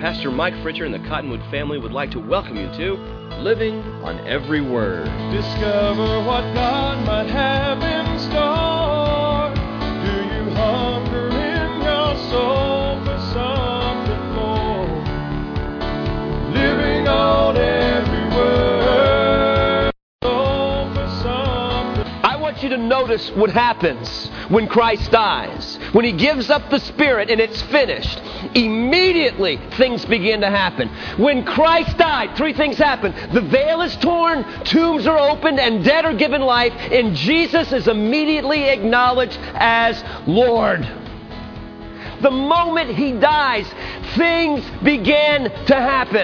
Pastor Mike Fritcher and the Cottonwood family would like to welcome you to Living on Every Word. Discover what God might have in store. Do you hunger in your soul for something more? Living on every word. Soul for something. I want you to notice what happens when Christ dies. When He gives up the Spirit and it's finished, immediately things begin to happen. When Christ died, three things happen. The veil is torn, tombs are opened, and dead are given life, and Jesus is immediately acknowledged as Lord. The moment He dies, things begin to happen.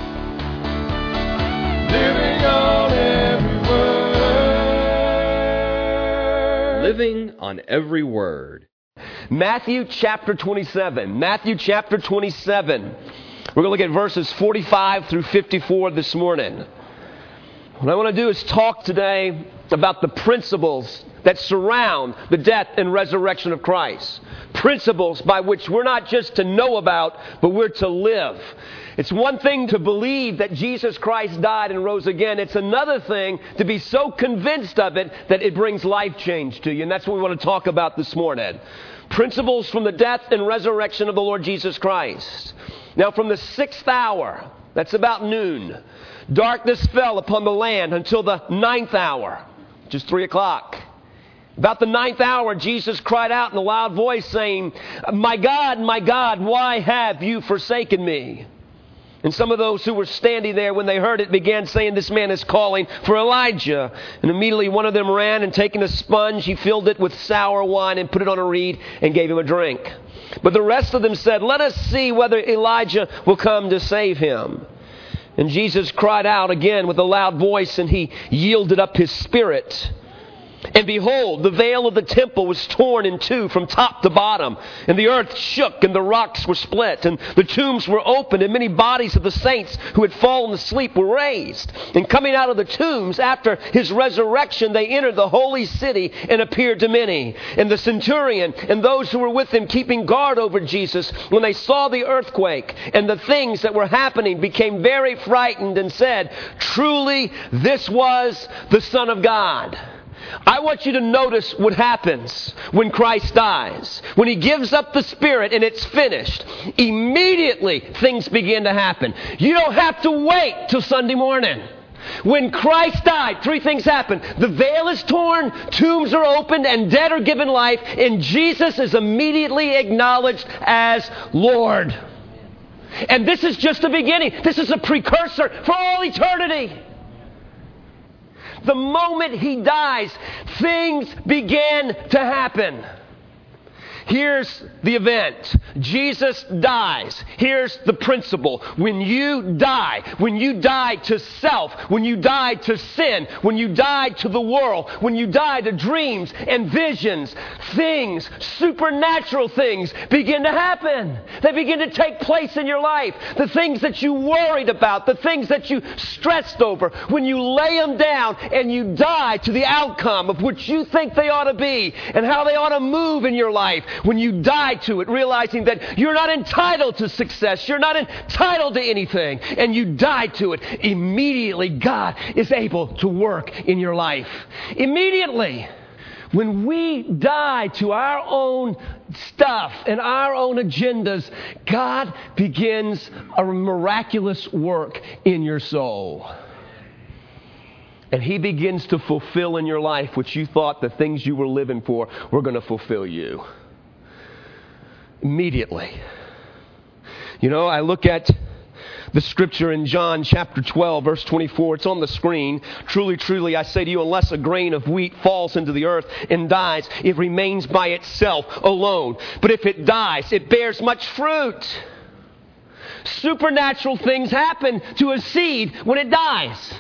Living on every word. Living on Every Word. Matthew chapter 27. Matthew chapter 27. We're going to look at verses 45 through 54 this morning. What I want to do is talk today about the principles that surround the death and resurrection of Christ. Principles by which we're not just to know about, but we're to live. It's one thing to believe that Jesus Christ died and rose again. It's another thing to be so convinced of it that it brings life change to you. And that's what we want to talk about this morning. Principles from the death and resurrection of the Lord Jesus Christ. Now from the 6th hour, that's about noon, darkness fell upon the land until the 9th hour, which is 3 o'clock. About the 9th hour, Jesus cried out in a loud voice saying, my God, why have you forsaken me? And some of those who were standing there when they heard it began saying, this man is calling for Elijah. And immediately one of them ran, and taking a sponge, he filled it with sour wine and put it on a reed and gave him a drink. But the rest of them said, let us see whether Elijah will come to save him. And Jesus cried out again with a loud voice, and he yielded up his spirit. And behold, the veil of the temple was torn in two from top to bottom. And the earth shook, and the rocks were split. And the tombs were opened, and many bodies of the saints who had fallen asleep were raised. And coming out of the tombs after His resurrection, they entered the holy city and appeared to many. And the centurion and those who were with him, keeping guard over Jesus, when they saw the earthquake and the things that were happening, became very frightened and said, truly this was the Son of God. I want you to notice what happens when Christ dies. When He gives up the Spirit and it's finished, immediately things begin to happen. You don't have to wait till Sunday morning. When Christ died, three things happen. The veil is torn, tombs are opened, and dead are given life, and Jesus is immediately acknowledged as Lord. And this is just the beginning. This is a precursor for all eternity. The moment He dies, things began to happen. Here's the event. Jesus dies. Here's the principle. When you die to self, when you die to sin, when you die to the world, when you die to dreams and visions, things, supernatural things begin to happen. They begin to take place in your life. The things that you worried about, the things that you stressed over, when you lay them down and you die to the outcome of which you think they ought to be and how they ought to move in your life, when you die to it, realizing that you're not entitled to success, you're not entitled to anything, and you die to it, immediately God is able to work in your life. Immediately. When we die to our own stuff and our own agendas, God begins a miraculous work in your soul. And He begins to fulfill in your life what you thought the things you were living for were going to fulfill you. Immediately. You know, I look at the scripture in John chapter 12, verse 24. It's on the screen. Truly, truly, I say to you, unless a grain of wheat falls into the earth and dies, it remains by itself alone. But if it dies, it bears much fruit. Supernatural things happen to a seed when it dies.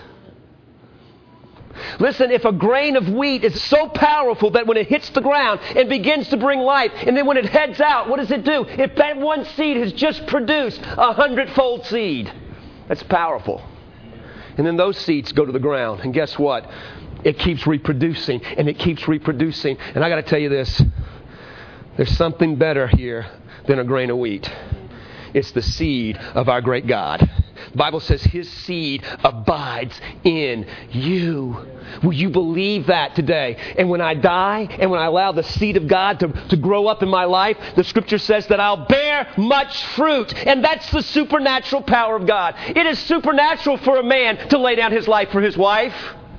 Listen, if a grain of wheat is so powerful that when it hits the ground, it begins to bring life, and then when it heads out, what does it do? If that one seed has just produced 100-fold seed, that's powerful. And then those seeds go to the ground, and guess what? It keeps reproducing, and it keeps reproducing. And I got to tell you this, there's something better here than a grain of wheat. It's the seed of our great God. The Bible says His seed abides in you. Will you believe that today? And when I die, and when I allow the seed of God to grow up in my life, the Scripture says that I'll bear much fruit. And that's the supernatural power of God. It is supernatural for a man to lay down his life for his wife.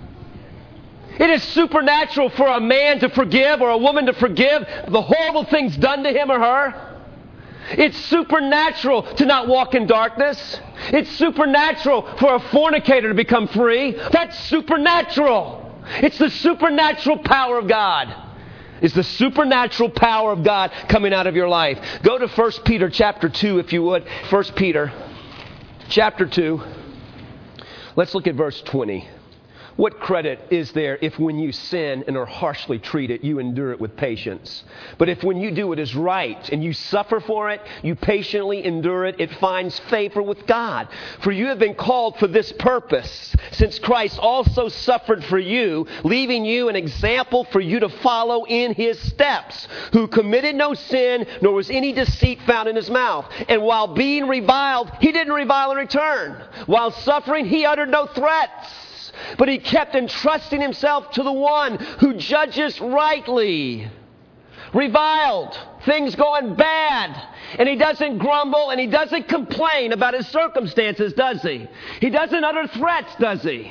It is supernatural for a man to forgive or a woman to forgive the horrible things done to him or her. It's supernatural to not walk in darkness. It's supernatural for a fornicator to become free. That's supernatural. It's the supernatural power of God. It's the supernatural power of God coming out of your life. Go to 1 Peter chapter 2 if you would. 1 Peter chapter 2. Let's look at verse 20. What credit is there if when you sin and are harshly treated, you endure it with patience? But if when you do what is right and you suffer for it, you patiently endure it, it finds favor with God. For you have been called for this purpose, since Christ also suffered for you, leaving you an example for you to follow in His steps, who committed no sin, nor was any deceit found in His mouth. And while being reviled, He didn't revile in return. While suffering, He uttered no threats. But He kept entrusting Himself to the one who judges rightly. Reviled, things going bad, and He doesn't grumble and He doesn't complain about His circumstances, does He? He doesn't utter threats, does He?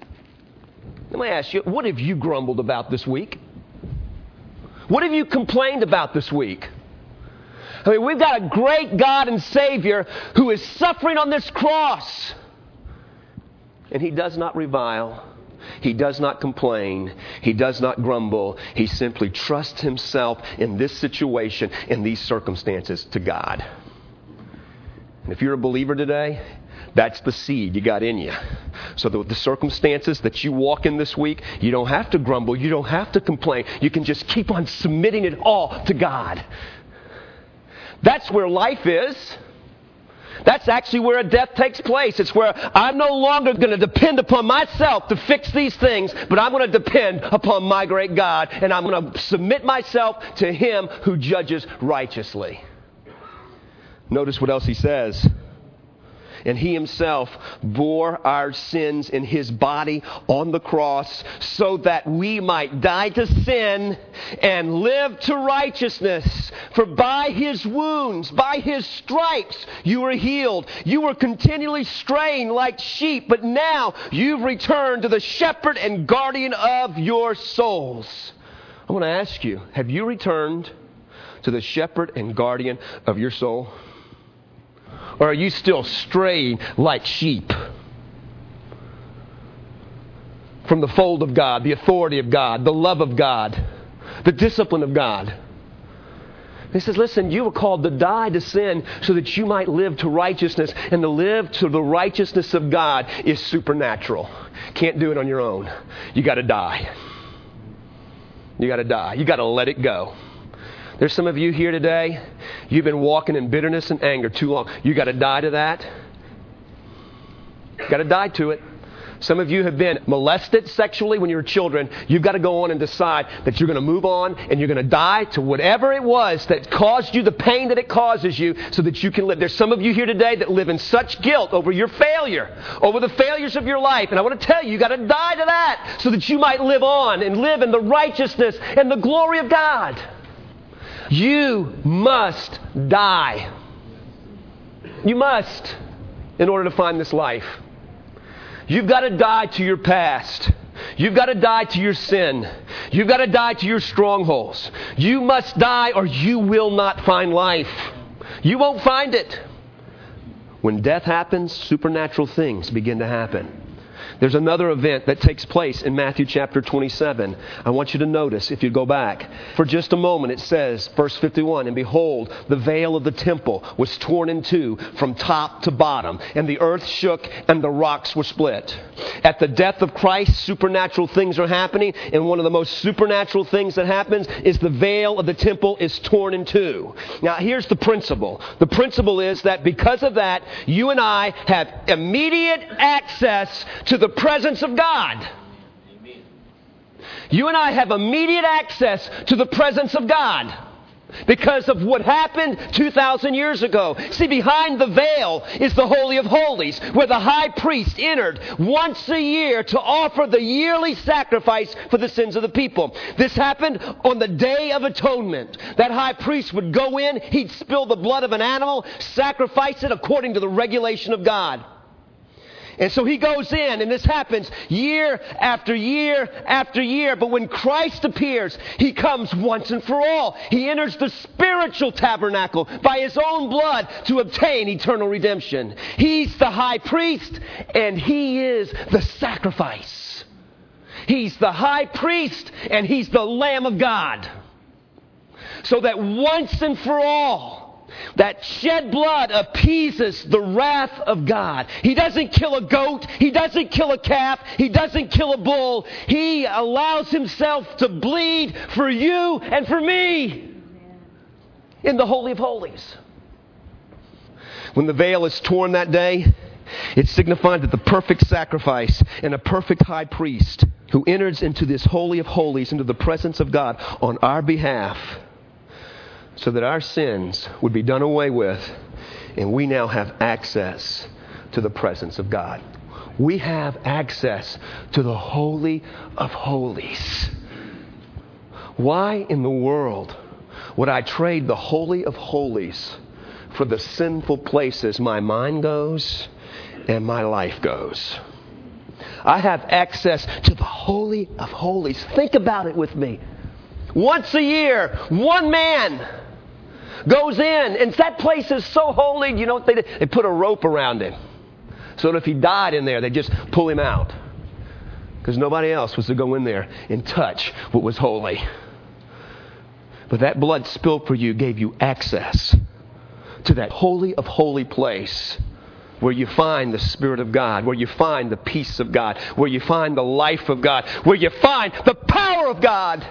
Let me ask you, what have you grumbled about this week? What have you complained about this week? I mean, we've got a great God and Savior who is suffering on this cross. And He does not revile. He does not complain. He does not grumble. He simply trusts Himself in this situation, in these circumstances, to God. And if you're a believer today, that's the seed you got in you. So that with the circumstances that you walk in this week, you don't have to grumble. You don't have to complain. You can just keep on submitting it all to God. That's where life is. That's actually where a death takes place. It's where I'm no longer going to depend upon myself to fix these things, but I'm going to depend upon my great God, and I'm going to submit myself to Him who judges righteously. Notice what else He says. And He Himself bore our sins in His body on the cross so that we might die to sin and live to righteousness. For by His wounds, by His stripes, you were healed. You were continually straying like sheep, but now you've returned to the shepherd and guardian of your souls. I want to ask you, have you returned to the shepherd and guardian of your soul? Or are you still straying like sheep from the fold of God, the authority of God, the love of God, the discipline of God? He says, listen, you were called to die to sin so that you might live to righteousness. And to live to the righteousness of God is supernatural. Can't do it on your own. You got to die. You got to die. You got to let it go. There's some of you here today, you've been walking in bitterness and anger too long. You got to die to that. Got to die to it. Some of you have been molested sexually when you were children. You've got to go on and decide that you're going to move on and you're going to die to whatever it was that caused you the pain that it causes you so that you can live. There's some of you here today that live in such guilt over your failure, over the failures of your life. And I want to tell you, you've got to die to that so that you might live on and live in the righteousness and the glory of God. You must die. You must, in order to find this life. You've got to die to your past. You've got to die to your sin. You've got to die to your strongholds. You must die or you will not find life. You won't find it. When death happens, supernatural things begin to happen. There's another event that takes place in Matthew chapter 27. I want you to notice, if you go back, for just a moment it says, verse 51, and behold, the veil of the temple was torn in two from top to bottom, and the earth shook and the rocks were split. At the death of Christ, supernatural things are happening, and one of the most supernatural things that happens is the veil of the temple is torn in two. Now, here's the principle. The principle is that because of that, you and I have immediate access to the presence of God. You and I have immediate access to the presence of God. because of what happened 2,000 years ago. See, behind the veil is the Holy of Holies, where the high priest entered once a year to offer the yearly sacrifice for the sins of the people. This happened on the Day of Atonement. That high priest would go in, he'd spill the blood of an animal, sacrifice it according to the regulation of God. And so he goes in, and this happens year after year after year. But when Christ appears, he comes once and for all. He enters the spiritual tabernacle by his own blood to obtain eternal redemption. He's the high priest, and he is the sacrifice. He's the high priest, and he's the Lamb of God. So that once and for all, that shed blood appeases the wrath of God. He doesn't kill a goat. He doesn't kill a calf. He doesn't kill a bull. He allows himself to bleed for you and for me in the Holy of Holies. When the veil is torn that day, it signified that the perfect sacrifice and a perfect high priest who enters into this Holy of Holies, into the presence of God on our behalf, so that our sins would be done away with, and we now have access to the presence of God. We have access to the Holy of Holies. Why in the world would I trade the Holy of Holies for the sinful places my mind goes and my life goes? I have access to the Holy of Holies. Think about it with me. Once a year, one man goes in, and that place is so holy, you know what they did? They put a rope around him. So that if he died in there, they'd just pull him out. Because nobody else was to go in there and touch what was holy. But that blood spilled for you gave you access to that holy of holy place, where you find the Spirit of God, where you find the peace of God, where you find the life of God, where you find the power of God.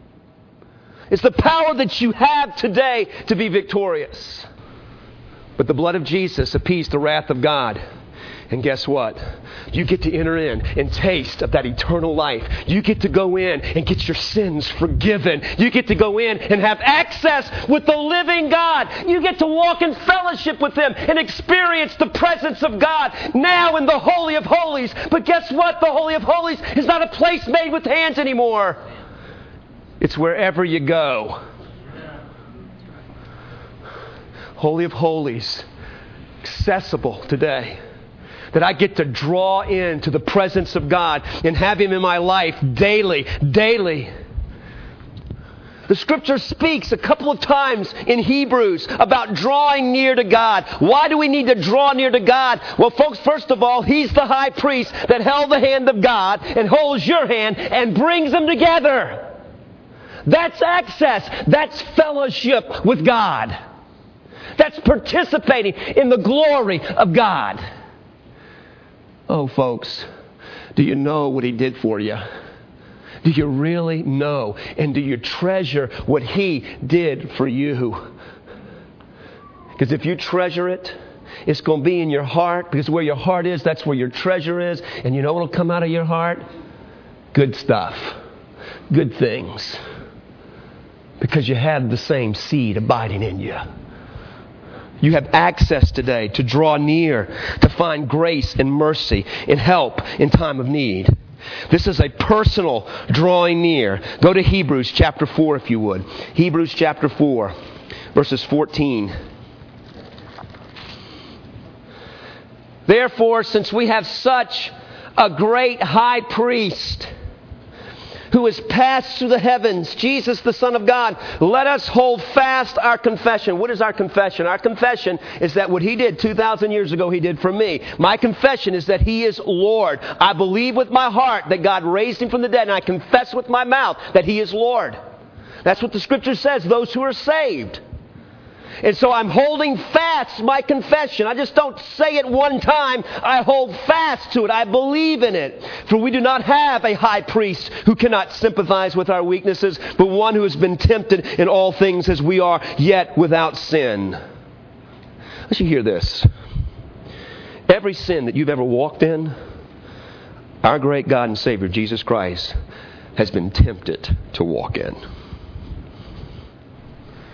It's the power that you have today to be victorious. But the blood of Jesus appeased the wrath of God. And guess what? You get to enter in and taste of that eternal life. You get to go in and get your sins forgiven. You get to go in and have access with the living God. You get to walk in fellowship with Him and experience the presence of God now in the Holy of Holies. But guess what? The Holy of Holies is not a place made with hands anymore. It's wherever you go. Holy of Holies, accessible today. That I get to draw into the presence of God and have Him in my life daily, daily. The Scripture speaks a couple of times in Hebrews about drawing near to God. Why do we need to draw near to God? Well, folks, first of all, He's the high priest that held the hand of God and holds your hand and brings them together. That's access. That's fellowship with God. That's participating in the glory of God. Oh, folks, do you know what He did for you? Do you really know? And do you treasure what He did for you? Because if you treasure it, it's going to be in your heart. Because where your heart is, that's where your treasure is. And you know what will come out of your heart? Good stuff. Good things. Because you have the same seed abiding in you. You have access today to draw near, to find grace and mercy and help in time of need. This is a personal drawing near. Go to Hebrews chapter 4 if you would. Hebrews chapter 4, verses 14. Therefore, since we have such a great high priest who has passed through the heavens, Jesus the Son of God, let us hold fast our confession. What is our confession? Our confession is that what He did 2,000 years ago, He did for me. My confession is that He is Lord. I believe with my heart that God raised Him from the dead, and I confess with my mouth that He is Lord. That's what the Scripture says, those who are saved. And so I'm holding fast my confession. I just don't say it one time. I hold fast to it. I believe in it. For we do not have a high priest who cannot sympathize with our weaknesses, but one who has been tempted in all things as we are, yet without sin. Let you hear this. Every sin that you've ever walked in, our great God and Savior, Jesus Christ, has been tempted to walk in.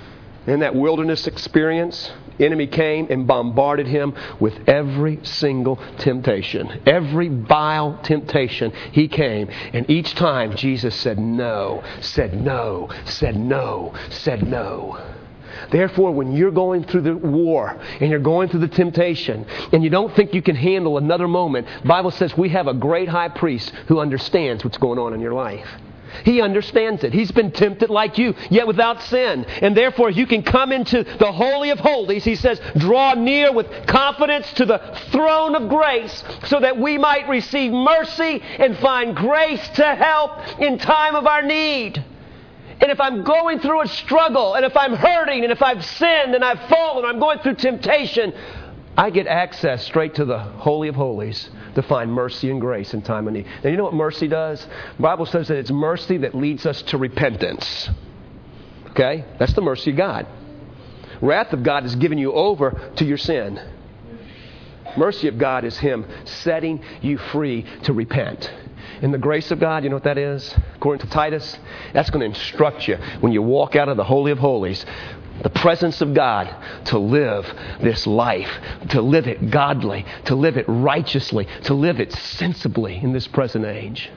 In that wilderness experience, the enemy came and bombarded him with every single temptation. Every vile temptation, he came. And each time, Jesus said no, said no, said no, said no. Therefore, when you're going through the war and you're going through the temptation and you don't think you can handle another moment, the Bible says we have a great high priest who understands what's going on in your life. He understands it. He's been tempted like you, yet without sin. And therefore, you can come into the Holy of Holies. He says, draw near with confidence to the throne of grace so that we might receive mercy and find grace to help in time of our need. And if I'm going through a struggle, and if I'm hurting, and if I've sinned, and I've fallen, I'm going through temptation, I get access straight to the Holy of Holies to find mercy and grace in time of need. Now, you know what mercy does? The Bible says that it's mercy that leads us to repentance. Okay? That's the mercy of God. Wrath of God is giving you over to your sin. Mercy of God is Him setting you free to repent. And the grace of God, you know what that is? According to Titus, that's going to instruct you when you walk out of the Holy of Holies, the presence of God, to live this life, to live it godly, to live it righteously, to live it sensibly in this present age.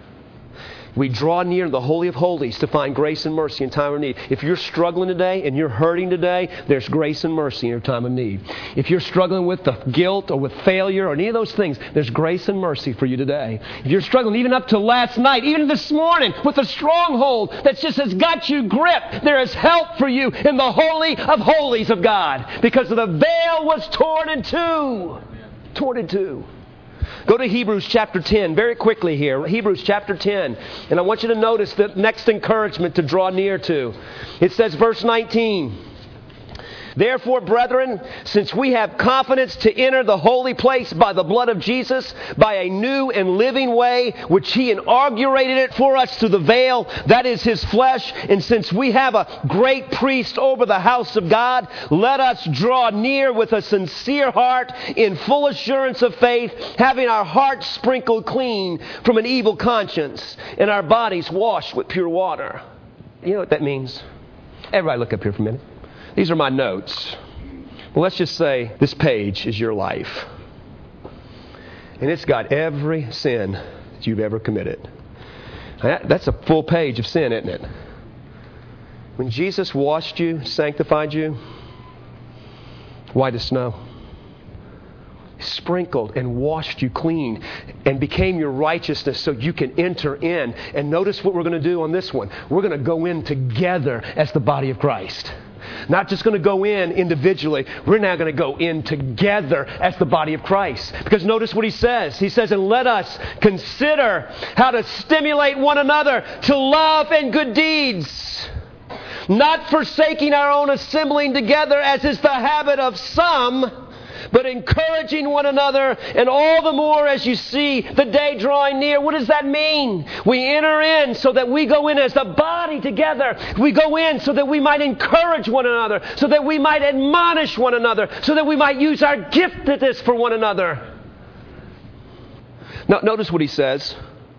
We draw near the Holy of Holies to find grace and mercy in time of need. If you're struggling today and you're hurting today, there's grace and mercy in your time of need. If you're struggling with the guilt or with failure or any of those things, there's grace and mercy for you today. If you're struggling even up to last night, even this morning with a stronghold that just has got you gripped, there is help for you in the Holy of Holies of God, because the veil was torn in two. Torn in two. Go to Hebrews chapter 10 very quickly here. Hebrews chapter 10. And I want you to notice the next encouragement to draw near to. It says, verse 19. Therefore, brethren, since we have confidence to enter the holy place by the blood of Jesus, by a new and living way, which He inaugurated it for us through the veil, that is His flesh, and since we have a great priest over the house of God, let us draw near with a sincere heart, in full assurance of faith, having our hearts sprinkled clean from an evil conscience, and our bodies washed with pure water. You know what that means? Everybody look up here for a minute. These are my notes. Well, let's just say this page is your life. And it's got every sin that you've ever committed. That's a full page of sin, isn't it? When Jesus washed you, sanctified you, white as snow, sprinkled and washed you clean and became your righteousness so you can enter in. And notice what we're going to do on this one. We're going to go in together as the body of Christ. Not just going to go in individually. We're now going to go in together as the body of Christ. Because notice what he says. He says, and let us consider how to stimulate one another to love and good deeds, not forsaking our own assembling together as is the habit of some, but encouraging one another, and all the more as you see the day drawing near. What does that mean? We enter in so that we go in as a body together. We go in so that we might encourage one another, so that we might admonish one another, so that we might use our giftedness for one another. Now, notice what he says.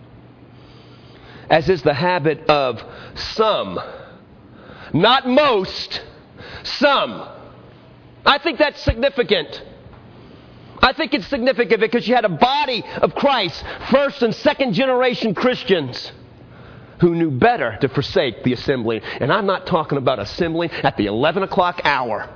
As is the habit of some. Not most, some. I think that's significant. I think it's significant because you had a body of Christ, first and second generation Christians, who knew better to forsake the assembly. And I'm not talking about assembling at the 11 o'clock hour.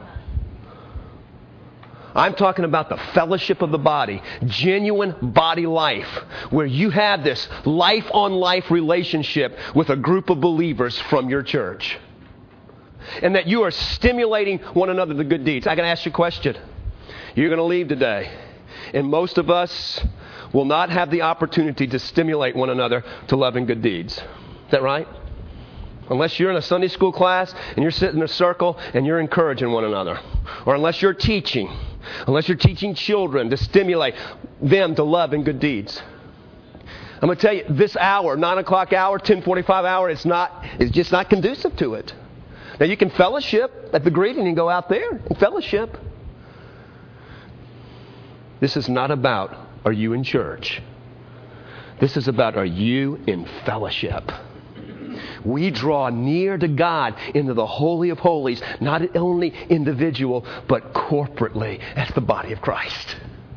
I'm talking about the fellowship of the body, genuine body life, where you have this life-on-life relationship with a group of believers from your church. And that you are stimulating one another to good deeds. I can ask you a question. You're going to leave today, and most of us will not have the opportunity to stimulate one another to love and good deeds. Is that right? Unless you're in a Sunday school class and you're sitting in a circle and you're encouraging one another. Or unless you're teaching children to stimulate them to love and good deeds. I'm going to tell you, this hour, 9 o'clock hour, 10:45 hour, it's just not conducive to it. Now you can fellowship at the greeting and go out there and fellowship. This is not about, are you in church? This is about, are you in fellowship? we draw near to God into the Holy of Holies, not only individual, but corporately as the body of Christ.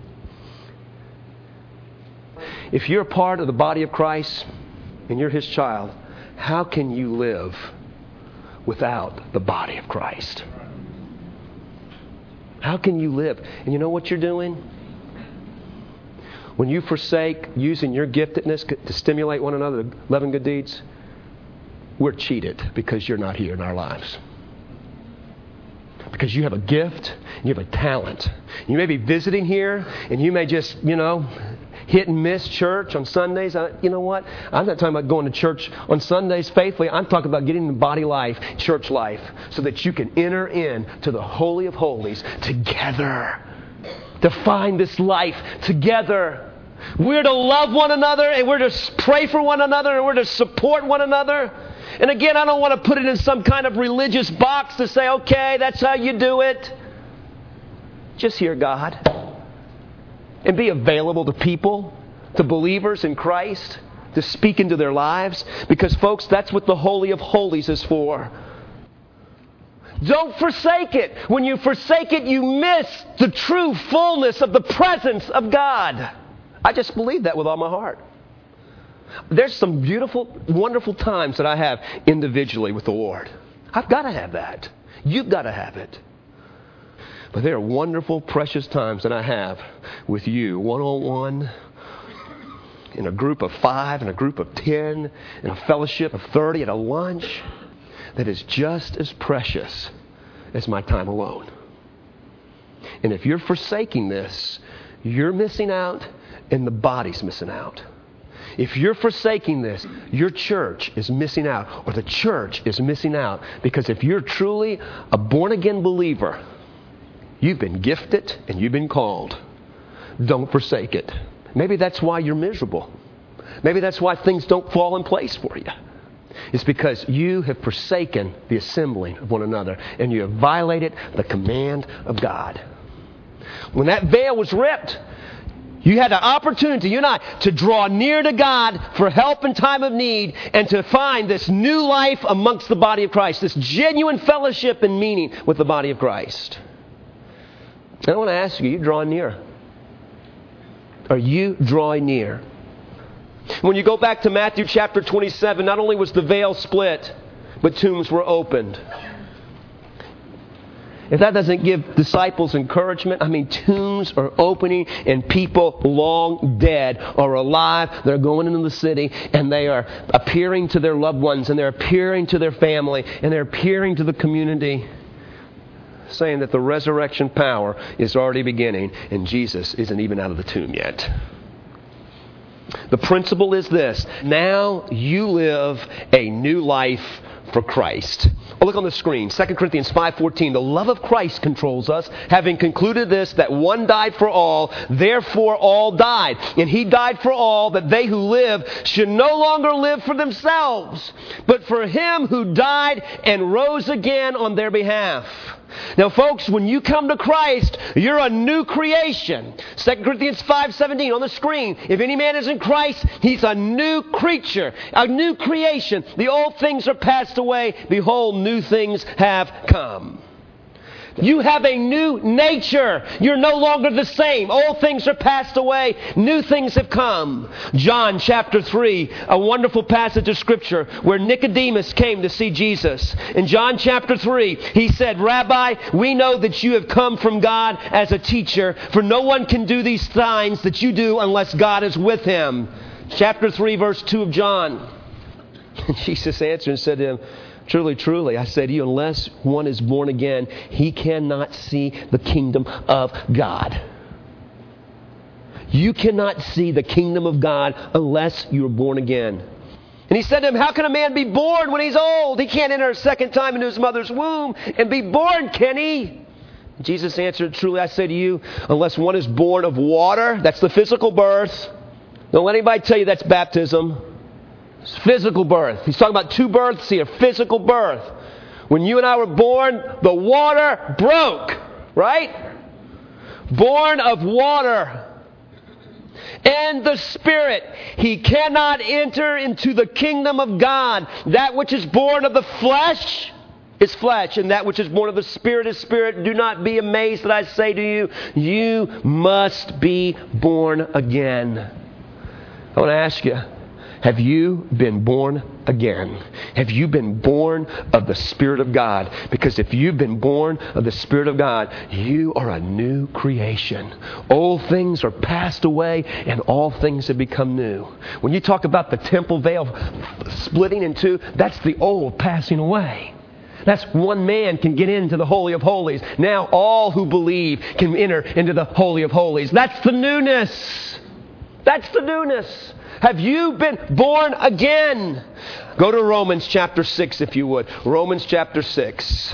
If you're a part of the body of Christ and you're His child, how can you live without the body of Christ? How can you live? And you know what you're doing? When you forsake using your giftedness to stimulate one another to love and good deeds, we're cheated because you're not here in our lives. Because you have a gift, you have a talent. You may be visiting here, and you may just, hit and miss church on Sundays. You know what? I'm not talking about going to church on Sundays faithfully. I'm talking about getting in body life, church life, so that you can enter into the Holy of Holies together. To find this life together. We're to love one another, and we're to pray for one another, and we're to support one another. And again, I don't want to put it in some kind of religious box to say, okay, that's how you do it. Just hear God. And be available to people, to believers in Christ, to speak into their lives. Because, folks, that's what the Holy of Holies is for. Don't forsake it. When you forsake it, you miss the true fullness of the presence of God. I just believe that with all my heart. There's some beautiful, wonderful times that I have individually with the Lord. I've got to have that. You've got to have it. But there are wonderful, precious times that I have with you, one-on-one, in a group of 5, in a group of 10, in a fellowship of 30, at a lunch, that is just as precious as my time alone. And if you're forsaking this, you're missing out, and the body's missing out. If you're forsaking this, your church is missing out, or the church is missing out. Because if you're truly a born-again believer, you've been gifted and you've been called. Don't forsake it. Maybe that's why you're miserable. Maybe that's why things don't fall in place for you. It's because you have forsaken the assembling of one another, and you have violated the command of God. When that veil was ripped, you had the opportunity, you and I, to draw near to God for help in time of need, and to find this new life amongst the body of Christ, this genuine fellowship and meaning with the body of Christ. I want to ask you, are you drawing near? Are you drawing near? When you go back to Matthew chapter 27, not only was the veil split, but tombs were opened. If that doesn't give disciples encouragement, tombs are opening and people long dead are alive. They're going into the city and they are appearing to their loved ones, and they're appearing to their family, and they're appearing to the community, saying that the resurrection power is already beginning and Jesus isn't even out of the tomb yet. The principle is this: now you live a new life for Christ. Oh, look on the screen, 2 Corinthians 5:14. The love of Christ controls us, having concluded this, that one died for all, therefore all died. And He died for all, that they who live should no longer live for themselves, but for Him who died and rose again on their behalf. Now, folks, when you come to Christ, you're a new creation. 2 Corinthians 5:17 on the screen. If any man is in Christ, he's a new creature, a new creation. The old things are passed away. Behold, new things have come. You have a new nature. You're no longer the same. Old things are passed away. New things have come. John chapter 3, a wonderful passage of Scripture where Nicodemus came to see Jesus. In John chapter 3, he said, Rabbi, we know that you have come from God as a teacher, for no one can do these signs that you do unless God is with him. Chapter 3, verse 2 of John. Jesus answered and said to him, Truly, truly, I say to you, unless one is born again, he cannot see the kingdom of God. You cannot see the kingdom of God unless you are born again. And he said to him, how can a man be born when he's old? He can't enter a second time into his mother's womb and be born, can he? Jesus answered, truly, I say to you, unless one is born of water, that's the physical birth. Don't let anybody tell you that's baptism. It's physical birth. He's talking about two births here. Physical birth. When you and I were born, the water broke. Right? Born of water. and the Spirit, he cannot enter into the kingdom of God. That which is born of the flesh is flesh, and that which is born of the Spirit is spirit. Do not be amazed that I say to you, you must be born again. I want to ask you, have you been born again? Have you been born of the Spirit of God? Because if you've been born of the Spirit of God, you are a new creation. Old things are passed away and all things have become new. When you talk about the temple veil splitting in two, that's the old passing away. That's one man can get into the Holy of Holies. Now all who believe can enter into the Holy of Holies. That's the newness. That's the newness. Have you been born again? Go to Romans chapter 6 if you would. Romans chapter 6.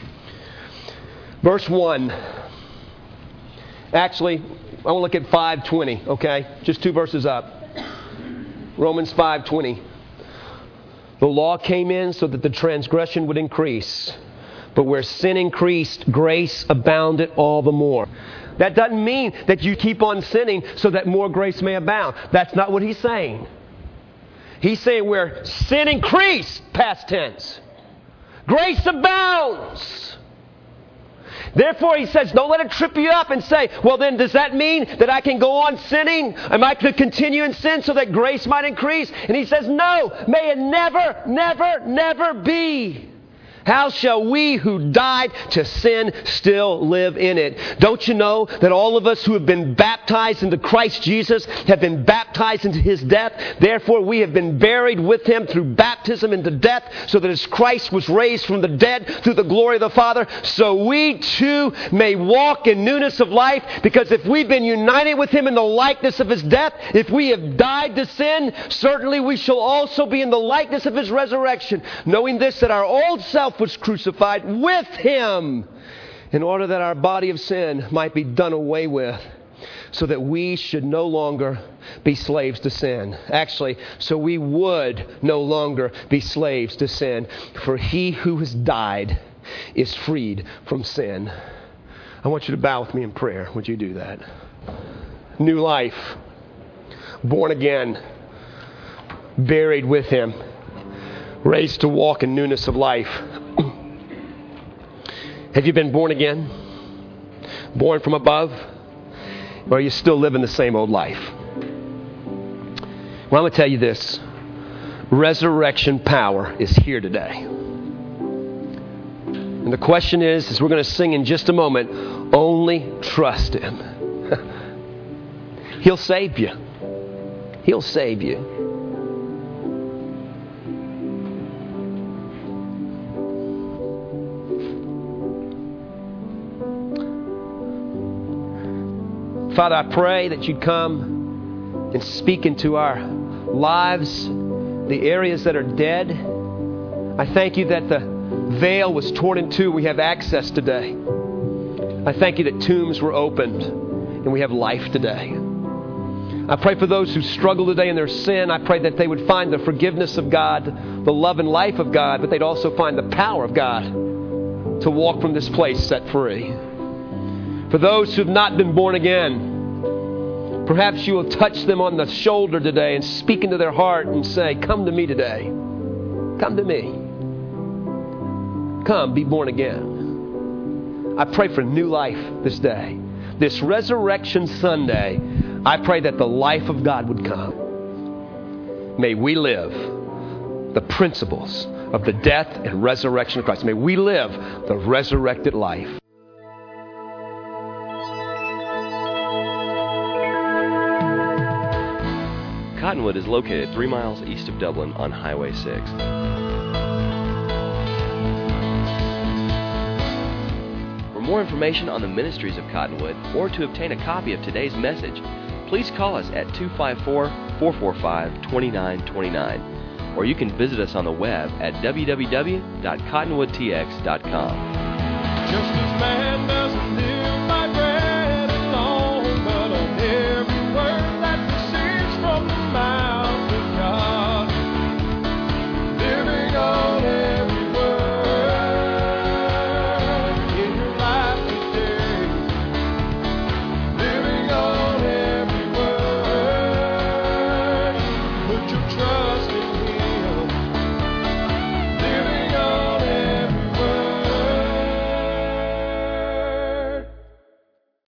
Verse 1. Actually, I want to look at 5:20, okay? Just 2 verses up. Romans 5:20. The law came in so that the transgression would increase. But where sin increased, grace abounded all the more. That doesn't mean that you keep on sinning so that more grace may abound. That's not what he's saying. He's saying where sin increased, past tense, grace abounds. Therefore, he says, don't let it trip you up and say, well then, does that mean that I can go on sinning? Am I to continue in sin so that grace might increase? And he says, no, may it never, never, never be. How shall we who died to sin still live in it? Don't you know that all of us who have been baptized into Christ Jesus have been baptized into His death? Therefore, we have been buried with Him through baptism into death, so that as Christ was raised from the dead through the glory of the Father, so we too may walk in newness of life. Because if we've been united with Him in the likeness of His death, if we have died to sin, certainly we shall also be in the likeness of His resurrection. Knowing this, that our old self was crucified with Him in order that our body of sin might be done away with, so that we should no longer be slaves to sin. Actually, so we would no longer be slaves to sin. For he who has died is freed from sin. I want you to bow with me in prayer. Would you do that? New life. Born again. Buried with Him. Raised to walk in newness of life. Have you been born again? Born from above? Or are you still living the same old life? Well, I'm going to tell you this. Resurrection power is here today. And the question is, as we're going to sing in just a moment, only trust Him. He'll save you. He'll save you. Father, I pray that You'd come and speak into our lives, the areas that are dead. I thank You that the veil was torn in two. We have access today. I thank You that tombs were opened and we have life today. I pray for those who struggle today in their sin. I pray that they would find the forgiveness of God, the love and life of God, but they'd also find the power of God to walk from this place set free. For those who have not been born again, perhaps You will touch them on the shoulder today and speak into their heart and say, come to Me today. Come to Me. Come, be born again. I pray for new life this day. This Resurrection Sunday, I pray that the life of God would come. May we live the principles of the death and resurrection of Christ. May we live the resurrected life. Cottonwood is located 3 miles east of Dublin on Highway 6. For more information on the ministries of Cottonwood or to obtain a copy of today's message, please call us at 254-445-2929, or you can visit us on the web at www.cottonwoodtx.com. Just as man